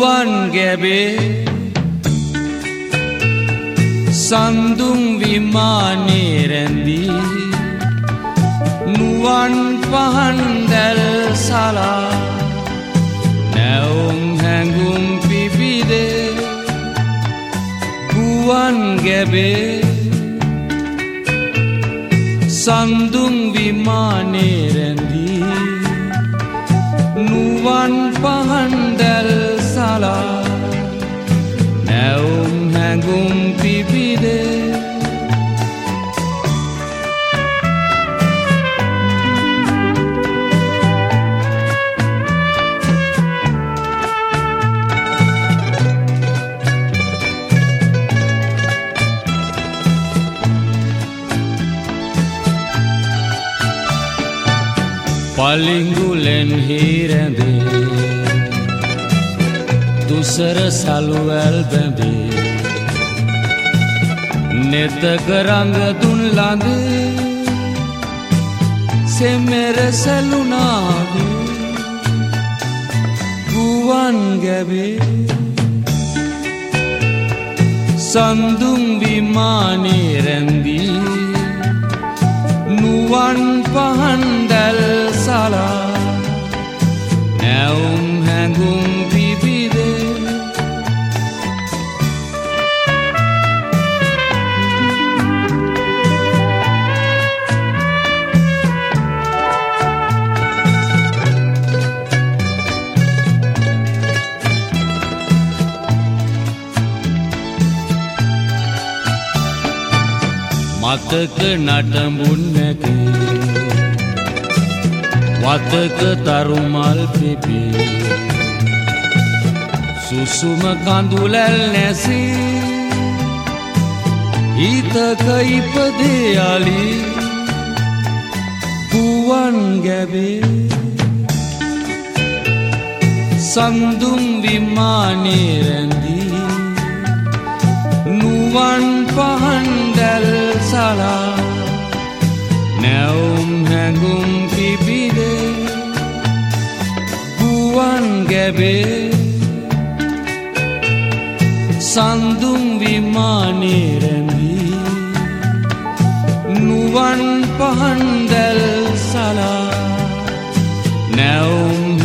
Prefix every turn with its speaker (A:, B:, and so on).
A: ගුවන් ගැබේ සන්දුම් විමානේ රැඳී නුවන් පහන් දැල් සලා නැවුම් හැඟුම් පිබිදේ ගුවන් ගැබේ සන්දුම් විමානේ රැඳී නුවන් පහන් දැල් සලා නැවුම් හැඟුම් පිබිදේ පලිඟුලෙන් හිරැඳේ දුසර සලුවැල් බැඳේ නෙතක රඟ දුන් ළඟේ සෙමෙර සැලුනාවේ ගුවන් ගැබේ සන්දුම් විමානේ රැඳී නුවන් පහන් දැල් සලා නැවුම් හැඟුම් පිබිදේ මතක නටඹුන් නැතේ වතක තරුමල් පිපේ සුසුම කඳුලැල් නැසී හිතක ඉපදේ අලි ගුවන් ගැබේ සන්දුම් විමානේ රැඳී නුවන් පහන් දැල් සලා නැවුම් හැඟුම් පිබිදේ ගුවන් ගැබේ සන්දුම් විමානේ රැඳී නුවන් පහන් දැල් සලා නැවුම්